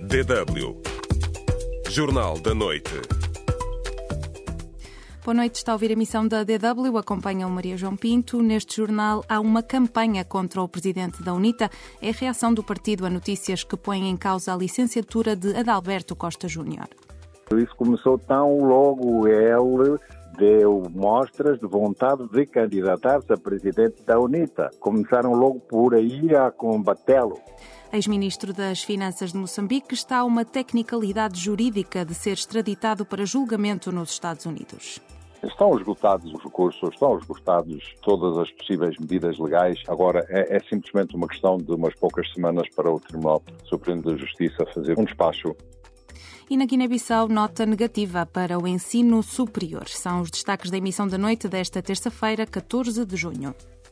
DW Jornal da Noite. Boa noite, está a ouvir a emissão da DW, acompanha o Maria João Pinto. Neste jornal há uma campanha contra o presidente da UNITA. É a reação do partido a notícias que põem em causa a licenciatura de Adalberto Costa Júnior. Isso começou tão logo ele deu mostras de vontade de candidatar-se a presidente da UNITA. Começaram logo por aí a combatê-lo. Ex-ministro das Finanças de Moçambique está a uma tecnicalidade jurídica de ser extraditado para julgamento nos Estados Unidos. Estão esgotados os recursos, estão esgotados todas as possíveis medidas legais. Agora é simplesmente uma questão de umas poucas semanas para o Tribunal Supremo de Justiça fazer um despacho. E na Guiné-Bissau, nota negativa para o ensino superior. São os destaques da emissão da noite desta terça-feira, 14 de junho.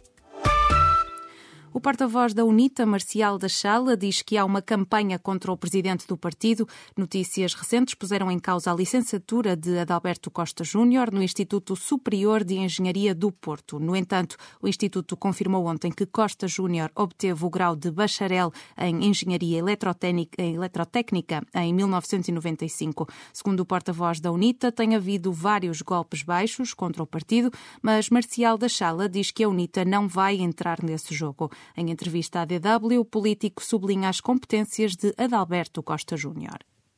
O porta-voz da UNITA, Marcial da Chala, diz que há uma campanha contra o presidente do partido. Notícias recentes puseram em causa a licenciatura de Adalberto Costa Júnior no Instituto Superior de Engenharia do Porto. No entanto, o Instituto confirmou ontem que Costa Júnior obteve o grau de bacharel em Engenharia Eletrotécnica em 1995. Segundo o porta-voz da UNITA, tem havido vários golpes baixos contra o partido, mas Marcial da Chala diz que a UNITA não vai entrar nesse jogo. Em entrevista à DW, o político sublinha as competências de Adalberto Costa Júnior.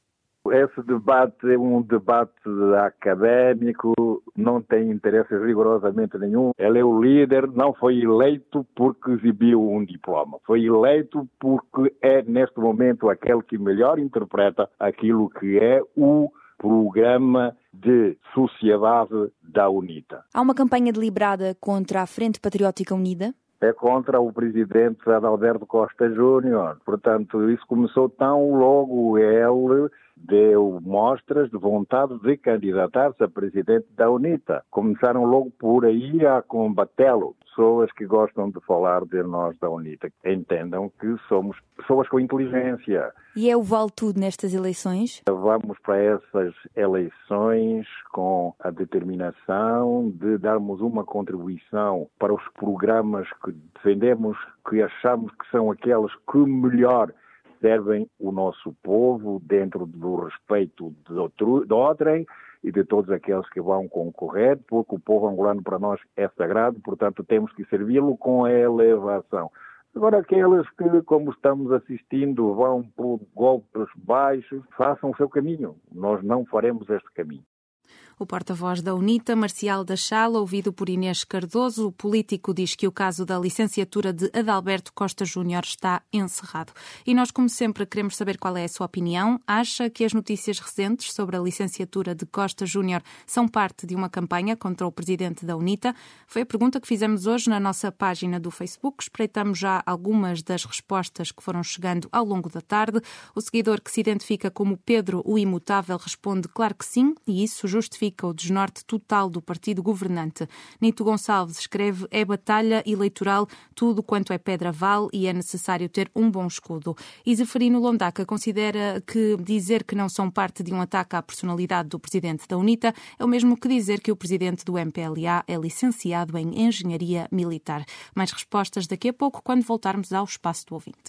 Esse debate é um debate académico, não tem interesse rigorosamente nenhum. Ele é o líder, não foi eleito porque exibiu um diploma. Foi eleito porque é, neste momento, aquele que melhor interpreta aquilo que é o programa de sociedade da UNITA. Há uma campanha deliberada contra a Frente Patriótica Unida? É contra o presidente Adalberto Costa Júnior. Portanto, isso começou tão logo ele deu mostras de vontade de candidatar-se a presidente da UNITA. Começaram logo por aí a combatê-lo. Pessoas que gostam de falar de nós da UNITA entendam que somos pessoas com inteligência. E é o vale tudo nestas eleições? Vamos para essas eleições com a determinação de darmos uma contribuição para os programas que defendemos, que achamos que são aqueles que melhor servem o nosso povo dentro do respeito de outrem e de todos aqueles que vão concorrer, porque o povo angolano para nós é sagrado, portanto temos que servi-lo com elevação. Agora aqueles que, como estamos assistindo, vão por golpes baixos, façam o seu caminho. Nós não faremos este caminho. O porta-voz da UNITA, Marcial da Chala, ouvido por Inês Cardoso, o político diz que o caso da licenciatura de Adalberto Costa Júnior está encerrado. E nós, como sempre, queremos saber qual é a sua opinião. Acha que as notícias recentes sobre a licenciatura de Costa Júnior são parte de uma campanha contra o presidente da UNITA? Foi a pergunta que fizemos hoje na nossa página do Facebook. Espreitamos já algumas das respostas que foram chegando ao longo da tarde. O seguidor que se identifica como Pedro o Imutável responde claro que sim, e isso justifica o desnorte total do partido governante. Nito Gonçalves escreve: é batalha eleitoral, tudo quanto é pedra vale e é necessário ter um bom escudo. E Zeferino Londaca considera que dizer que não são parte de um ataque à personalidade do presidente da UNITA é o mesmo que dizer que o presidente do MPLA é licenciado em Engenharia Militar. Mais respostas daqui a pouco, quando voltarmos ao Espaço do Ouvinte.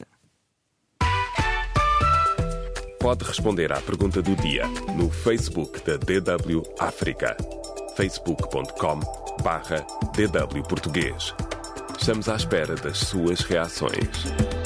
Pode responder à pergunta do dia no Facebook da DW África. facebook.com/DW Português. Estamos à espera das suas reações.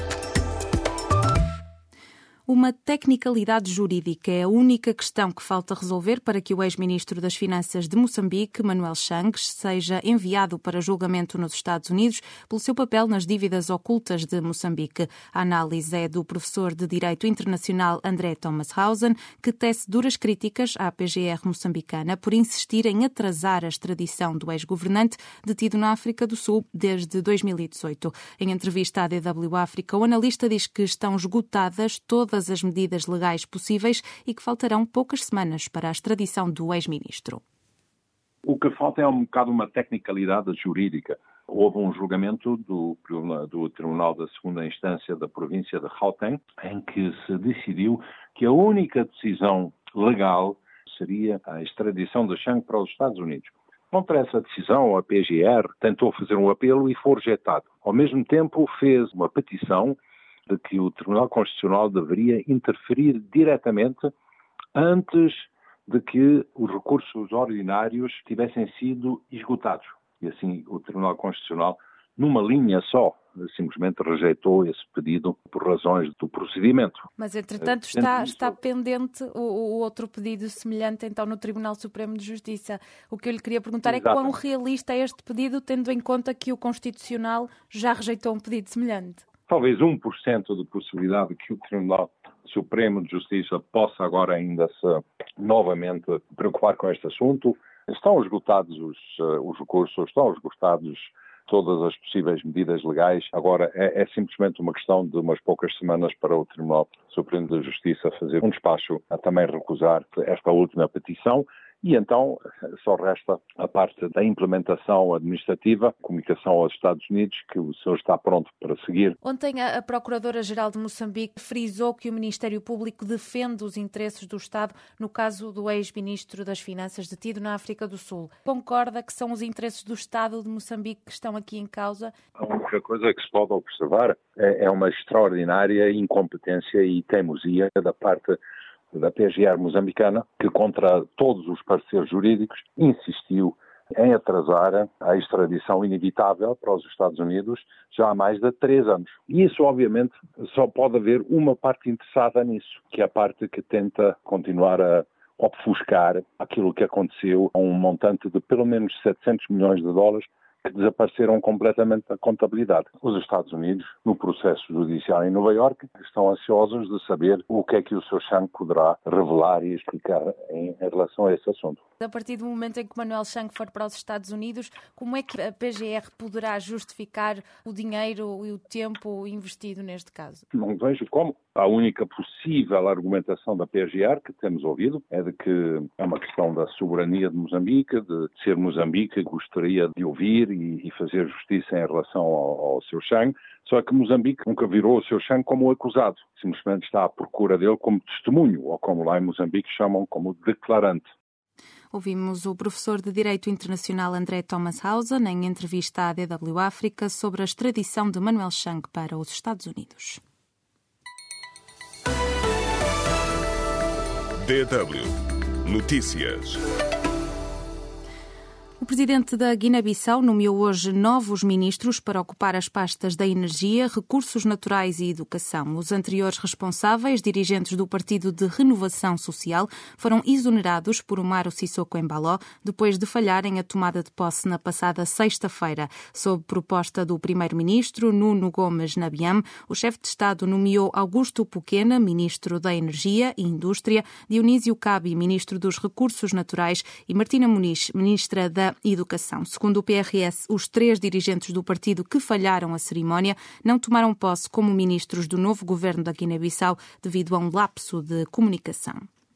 Uma tecnicalidade jurídica é a única questão que falta resolver para que o ex-ministro das Finanças de Moçambique, Manuel Changues, seja enviado para julgamento nos Estados Unidos pelo seu papel nas dívidas ocultas de Moçambique. A análise é do professor de Direito Internacional André Thomas Hausen, que tece duras críticas à PGR moçambicana por insistir em atrasar a extradição do ex-governante detido na África do Sul desde 2018. Em entrevista à DW África, o analista diz que estão esgotadas todas as medidas legais possíveis e que faltarão poucas semanas para a extradição do ex-ministro. O que falta é um bocado uma tecnicalidade jurídica. Houve um julgamento do Tribunal da Segunda Instância da província de Gauteng, em que se decidiu que a única decisão legal seria a extradição de Changues para os Estados Unidos. Contra essa decisão, a PGR tentou fazer um apelo e foi rejeitado. Ao mesmo tempo, fez uma petição de que o Tribunal Constitucional deveria interferir diretamente antes de que os recursos ordinários tivessem sido esgotados. E assim o Tribunal Constitucional, numa linha só, simplesmente rejeitou esse pedido por razões do procedimento. Mas, entretanto, está pendente o outro pedido semelhante, então, no Tribunal Supremo de Justiça. O que eu lhe queria perguntar é quão realista é este pedido, tendo em conta que o Constitucional já rejeitou um pedido semelhante? Talvez 1% de possibilidade que o Tribunal Supremo de Justiça possa agora ainda se novamente preocupar com este assunto. Estão esgotados os recursos, estão esgotados todas as possíveis medidas legais. Agora é simplesmente uma questão de umas poucas semanas para o Tribunal Supremo de Justiça fazer um despacho a também recusar esta última petição. E então só resta a parte da implementação administrativa, comunicação aos Estados Unidos, que o senhor está pronto para seguir. Ontem a Procuradora-Geral de Moçambique frisou que o Ministério Público defende os interesses do Estado no caso do ex-ministro das Finanças detido na África do Sul. Concorda que são os interesses do Estado de Moçambique que estão aqui em causa? A única coisa que se pode observar é uma extraordinária incompetência e teimosia da parte da PGR moçambicana, que contra todos os pareceres jurídicos insistiu em atrasar a extradição inevitável para os Estados Unidos já há mais de 3 anos. E isso, obviamente, só pode haver uma parte interessada nisso, que é a parte que tenta continuar a obfuscar aquilo que aconteceu a um montante de pelo menos 700 milhões de dólares que desapareceram completamente da contabilidade. Os Estados Unidos, no processo judicial em Nova Iorque, estão ansiosos de saber o que é que o Sr. Chang poderá revelar e explicar em relação a esse assunto. A partir do momento em que Manuel Chang for para os Estados Unidos, como é que a PGR poderá justificar o dinheiro e o tempo investido neste caso? Não vejo como. A única possível argumentação da PGR que temos ouvido é de que é uma questão da soberania de Moçambique, de ser Moçambique que gostaria de ouvir e fazer justiça em relação ao Sr. Chang, só que Moçambique nunca virou o Sr. Chang como acusado, simplesmente está à procura dele como testemunho, ou como lá em Moçambique chamam como declarante. Ouvimos o professor de Direito Internacional André Thomas Hausen em entrevista à DW África sobre a extradição de Manuel Chang para os Estados Unidos. DW Notícias. O presidente da Guiné-Bissau nomeou hoje novos ministros para ocupar as pastas da Energia, Recursos Naturais e Educação. Os anteriores responsáveis, dirigentes do Partido de Renovação Social, foram exonerados por Umaro Sissoko Embaló, depois de falharem a tomada de posse na passada sexta-feira. Sob proposta do primeiro-ministro Nuno Gomes Nabiam, o chefe de Estado nomeou Augusto Puquena, ministro da Energia e Indústria, Dionísio Cabi, ministro dos Recursos Naturais e Martina Muniz, ministra da Educação. Segundo o PRS, os 3 dirigentes do partido que falharam a cerimónia não tomaram posse como ministros do novo governo da Guiné-Bissau devido a um lapso de comunicação.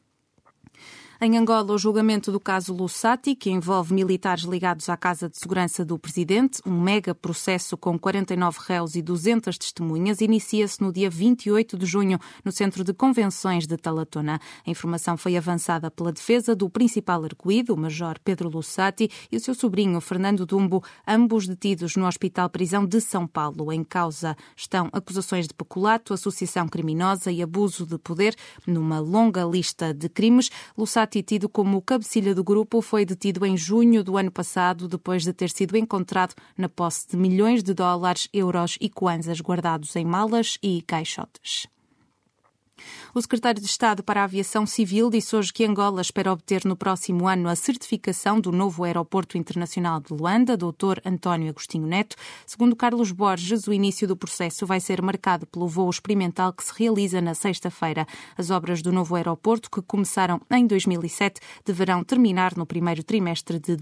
Em Angola, o julgamento do caso Lusati, que envolve militares ligados à Casa de Segurança do Presidente, um mega processo com 49 réus e 200 testemunhas, inicia-se no dia 28 de junho no Centro de Convenções de Talatona. A informação foi avançada pela defesa do principal arguido, o Major Pedro Lusati, e o seu sobrinho, Fernando Dumbo, ambos detidos no Hospital Prisão de São Paulo. Em causa estão acusações de peculato, associação criminosa e abuso de poder, numa longa lista de crimes. Lusati, tido como cabecilha do grupo, foi detido em junho do ano passado, depois de ter sido encontrado na posse de milhões de dólares, euros e kwanzas guardados em malas e caixotes. O secretário de Estado para a Aviação Civil disse hoje que Angola espera obter no próximo ano a certificação do novo aeroporto internacional de Luanda, Dr. António Agostinho Neto. Segundo Carlos Borges, o início do processo vai ser marcado pelo voo experimental que se realiza na sexta-feira. As obras do novo aeroporto, que começaram em 2007, deverão terminar no primeiro trimestre de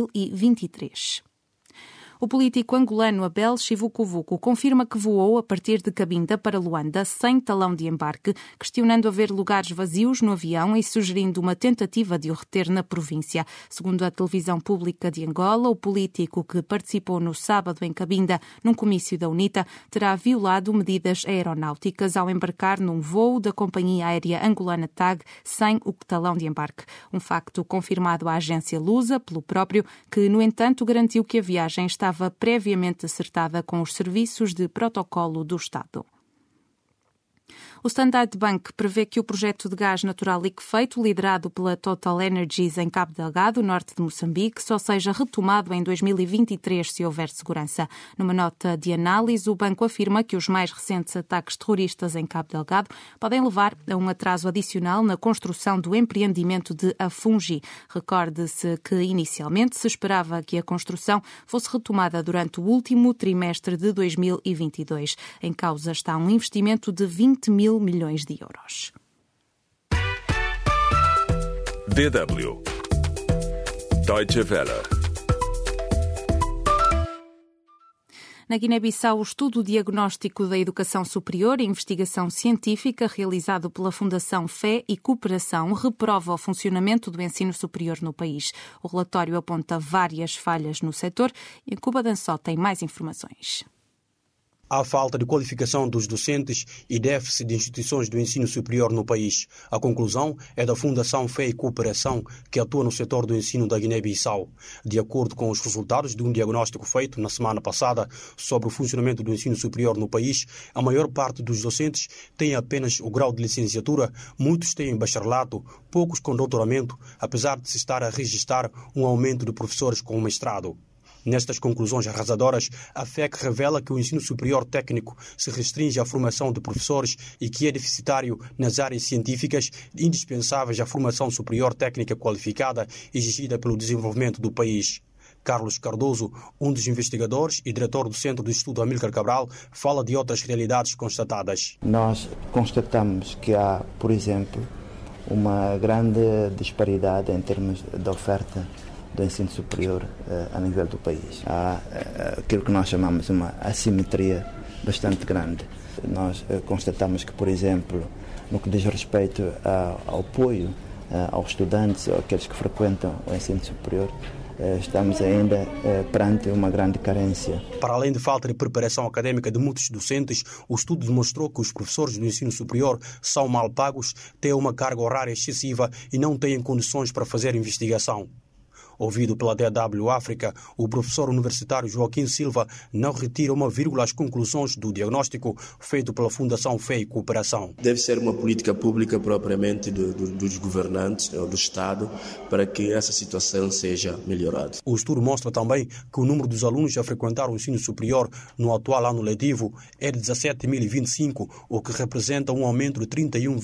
2023. O político angolano Abel Chivucovuco confirma que voou a partir de Cabinda para Luanda sem talão de embarque, questionando haver lugares vazios no avião e sugerindo uma tentativa de o reter na província. Segundo a televisão pública de Angola, o político, que participou no sábado em Cabinda num comício da UNITA, terá violado medidas aeronáuticas ao embarcar num voo da companhia aérea angolana TAG sem o talão de embarque. Um facto confirmado à agência Lusa pelo próprio, que, no entanto, garantiu que a viagem estava previamente acertada com os serviços de protocolo do Estado. O Standard Bank prevê que o projeto de gás natural liquefeito, liderado pela Total Energies em Cabo Delgado, norte de Moçambique, só seja retomado em 2023 se houver segurança. Numa nota de análise, o banco afirma que os mais recentes ataques terroristas em Cabo Delgado podem levar a um atraso adicional na construção do empreendimento de Afungi. Recorde-se que inicialmente se esperava que a construção fosse retomada durante o último trimestre de 2022. Em causa está um investimento de 20 mil milhões de euros. DW Deutsche Welle. Na Guiné-Bissau, o estudo diagnóstico da educação superior e investigação científica realizado pela Fundação Fé e Cooperação reprova o funcionamento do ensino superior no país. O relatório aponta várias falhas no setor e Cuba Dançó tem mais informações. Há falta de qualificação dos docentes e déficit de instituições do ensino superior no país. A conclusão é da Fundação Fé e Cooperação, que atua no setor do ensino da Guiné-Bissau. De acordo com os resultados de um diagnóstico feito na semana passada sobre o funcionamento do ensino superior no país, a maior parte dos docentes tem apenas o grau de licenciatura, muitos têm bacharelato, poucos com doutoramento, apesar de se estar a registrar um aumento de professores com mestrado. Nestas conclusões arrasadoras, a FEC revela que o ensino superior técnico se restringe à formação de professores e que é deficitário nas áreas científicas indispensáveis à formação superior técnica qualificada exigida pelo desenvolvimento do país. Carlos Cardoso, um dos investigadores e diretor do Centro de Estudo Amílcar Cabral, fala de outras realidades constatadas. Nós constatamos que há, por exemplo, uma grande disparidade em termos de oferta do ensino superior a nível do país. Há aquilo que nós chamamos uma assimetria bastante grande. Nós constatamos que, por exemplo, no que diz respeito ao apoio aos estudantes ou àqueles que frequentam o ensino superior, estamos ainda perante uma grande carência. Para além de falta de preparação académica de muitos docentes, o estudo demonstrou que os professores do ensino superior são mal pagos, têm uma carga horária excessiva e não têm condições para fazer investigação. Ouvido pela DW África, o professor universitário Joaquim Silva não retira uma vírgula às conclusões do diagnóstico feito pela Fundação Fé e Cooperação. Deve ser uma política pública propriamente dos governantes, do Estado, para que essa situação seja melhorada. O estudo mostra também que o número dos alunos a frequentar o ensino superior no atual ano letivo é de 17.025, o que representa um aumento de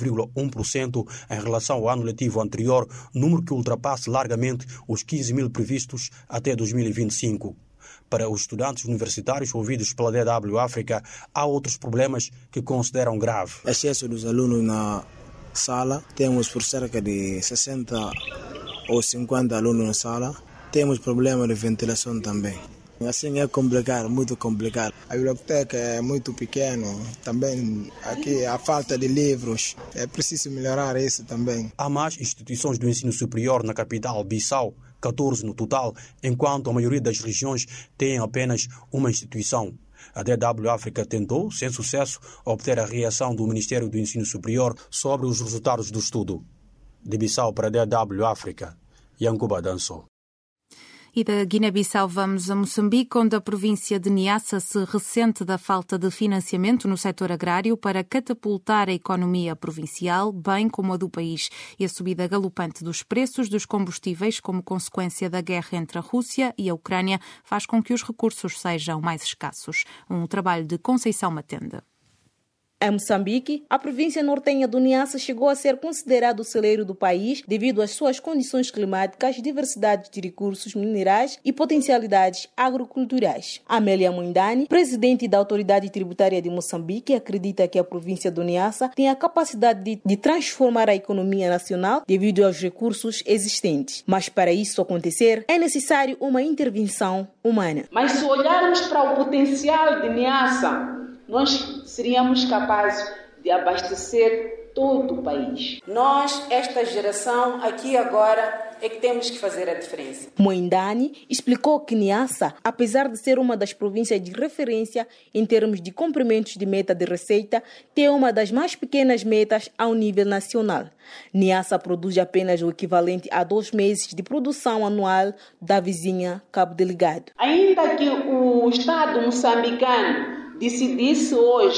31,1% em relação ao ano letivo anterior, número que ultrapassa largamente os 15.000 previstos até 2025. Para os estudantes universitários ouvidos pela DW África, há outros problemas que consideram grave. Excesso dos alunos na sala, temos por cerca de 60 ou 50 alunos na sala, temos problema de ventilação também. Assim é complicado, muito complicado. A biblioteca é muito pequena, também aqui a falta de livros, é preciso melhorar isso também. Há mais instituições do ensino superior na capital Bissau, 14 no total, enquanto a maioria das regiões tem apenas uma instituição. A DW África tentou, sem sucesso, obter a reação do Ministério do Ensino Superior sobre os resultados do estudo. De Bissau para a DW África, Yankuba Dançó. E da Guiné-Bissau vamos a Moçambique, onde a província de Niassa se ressente da falta de financiamento no setor agrário para catapultar a economia provincial, bem como a do país. E a subida galopante dos preços dos combustíveis, como consequência da guerra entre a Rússia e a Ucrânia, faz com que os recursos sejam mais escassos. Um trabalho de Conceição Matenda. Em Moçambique, a província nortenha do Niassa chegou a ser considerado o celeiro do país devido às suas condições climáticas, diversidade de recursos minerais e potencialidades agroculturais. Amélia Mwindani, presidente da Autoridade Tributária de Moçambique, acredita que a província do Niassa tem a capacidade de transformar a economia nacional devido aos recursos existentes. Mas para isso acontecer, é necessário uma intervenção humana. Mas se olharmos para o potencial de Niassa, nós seríamos capazes de abastecer todo o país. Nós, esta geração, aqui agora, é que temos que fazer a diferença. Mwindani explicou que Niassa, apesar de ser uma das províncias de referência em termos de cumprimentos de meta de receita, tem uma das mais pequenas metas ao nível nacional. Niassa produz apenas o equivalente a 2 meses de produção anual da vizinha Cabo Delgado. Ainda que o Estado moçambicano decidisse hoje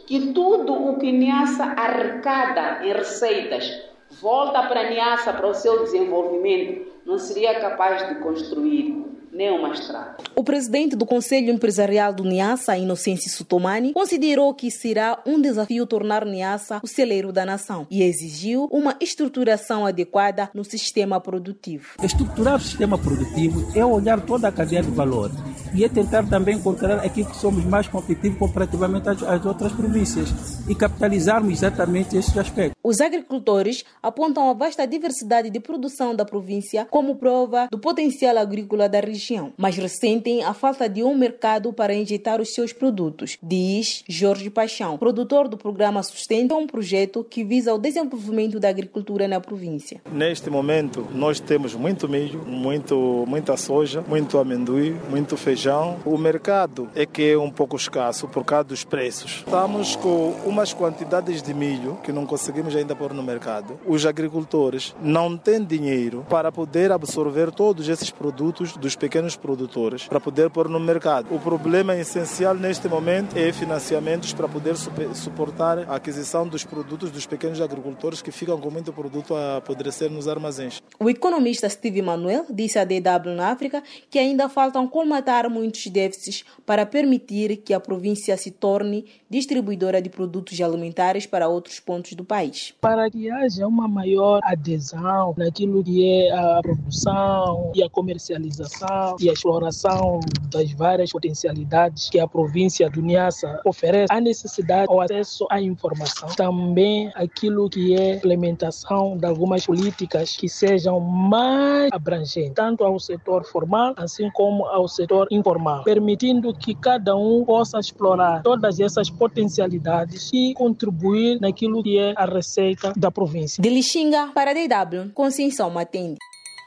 que tudo o que Niassa arrecada em receitas volta para a Niassa, para o seu desenvolvimento, não seria capaz de construir nem uma estrada. O presidente do Conselho Empresarial do Niassa, Inocêncio Sutomani, considerou que será um desafio tornar Niassa o celeiro da nação e exigiu uma estruturação adequada no sistema produtivo. Estruturar o sistema produtivo é olhar toda a cadeia de valor e é tentar também encontrar aqui que somos mais competitivos comparativamente às outras províncias e capitalizarmos exatamente esses aspectos. Os agricultores apontam a vasta diversidade de produção da província como prova do potencial agrícola da região, mas ressentem a falta de um mercado para injetar os seus produtos, diz Jorge Paixão, produtor do programa Sustenta, um projeto que visa o desenvolvimento da agricultura na província. Neste momento, nós temos muito milho, muita soja, muito amendoim, muito feijão. O mercado é que é um pouco escasso por causa dos preços. Estamos com umas quantidades de milho que não conseguimos ainda pôr no mercado. Os agricultores não têm dinheiro para poder absorver todos esses produtos dos pequenos produtores, para poder pôr no mercado. O problema essencial neste momento é financiamentos para poder suportar a aquisição dos produtos dos pequenos agricultores que ficam com muito produto a apodrecer nos armazéns. O economista Steve Manuel disse à DW na África que ainda faltam colmatar muitos déficits para permitir que a província se torne distribuidora de produtos alimentares para outros pontos do país. Para que haja uma maior adesão naquilo que é a produção e a comercialização e a exploração das várias potencialidades que a província do Niassa oferece, há necessidade ao acesso à informação. Também aquilo que é a implementação de algumas políticas que sejam mais abrangentes, tanto ao setor formal, assim como ao setor informal, permitindo que cada um possa explorar todas essas potencialidades e contribuir naquilo que é a receita da província. De Lixinga para a DW, Conceição Matende.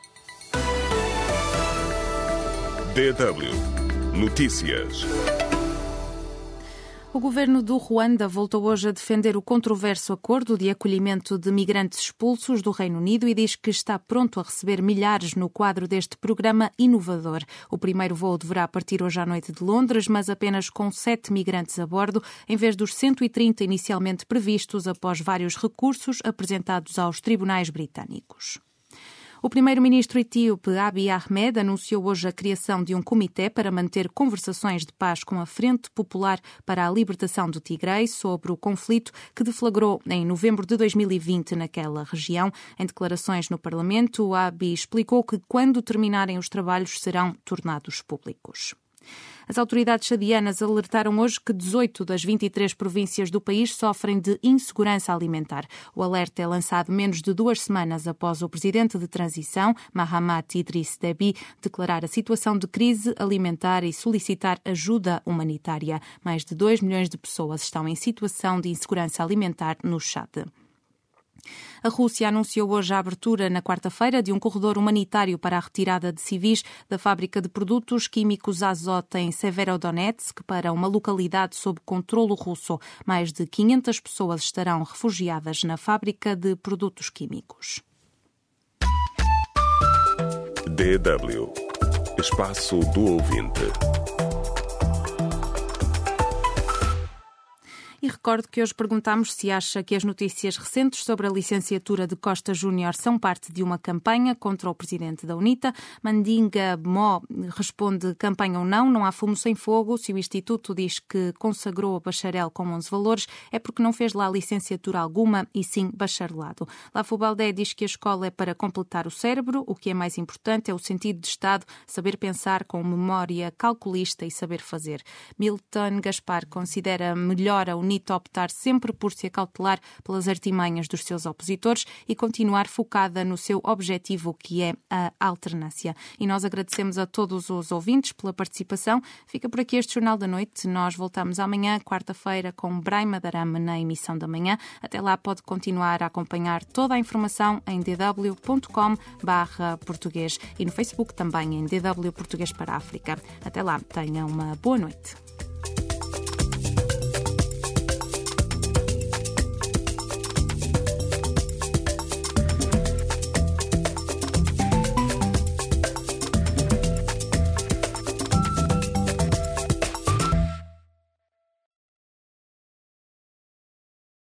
DW Notícias. O governo do Ruanda voltou hoje a defender o controverso acordo de acolhimento de migrantes expulsos do Reino Unido e diz que está pronto a receber milhares no quadro deste programa inovador. O primeiro voo deverá partir hoje à noite de Londres, mas apenas com 7 migrantes a bordo, em vez dos 130 inicialmente previstos após vários recursos apresentados aos tribunais britânicos. O primeiro-ministro etíope Abiy Ahmed anunciou hoje a criação de um comitê para manter conversações de paz com a Frente Popular para a Libertação do Tigray sobre o conflito que deflagrou em novembro de 2020 naquela região. Em declarações no Parlamento, Abiy explicou que quando terminarem os trabalhos serão tornados públicos. As autoridades chadianas alertaram hoje que 18 das 23 províncias do país sofrem de insegurança alimentar. O alerta é lançado menos de 2 semanas após o presidente de transição, Mahamat Idriss Déby, declarar a situação de crise alimentar e solicitar ajuda humanitária. Mais de 2 milhões de pessoas estão em situação de insegurança alimentar no Chad. A Rússia anunciou hoje a abertura, na quarta-feira, de um corredor humanitário para a retirada de civis da fábrica de produtos químicos Azot em Severodonetsk para uma localidade sob controlo russo. Mais de 500 pessoas estarão refugiadas na fábrica de produtos químicos. DW Espaço do Ouvinte. E recordo que hoje perguntámos se acha que as notícias recentes sobre a licenciatura de Costa Júnior são parte de uma campanha contra o presidente da UNITA. Mandinga Mó responde campanha ou não, não há fumo sem fogo. Se o Instituto diz que consagrou a bacharel com 11 valores, é porque não fez lá licenciatura alguma e sim bacharelado. Lafubaldé diz que a escola é para completar o cérebro, o que é mais importante é o sentido de Estado, saber pensar com memória calculista e saber fazer. Milton Gaspar considera melhor a UNITA optar sempre por se acautelar pelas artimanhas dos seus opositores e continuar focada no seu objetivo, que é a alternância. E nós agradecemos a todos os ouvintes pela participação. Fica por aqui este Jornal da Noite. Nós voltamos amanhã, quarta-feira, com Braima Darame na emissão da manhã. Até lá pode continuar a acompanhar toda a informação em dw.com/português e no Facebook também em DW Português para a África. Até lá, tenha uma boa noite.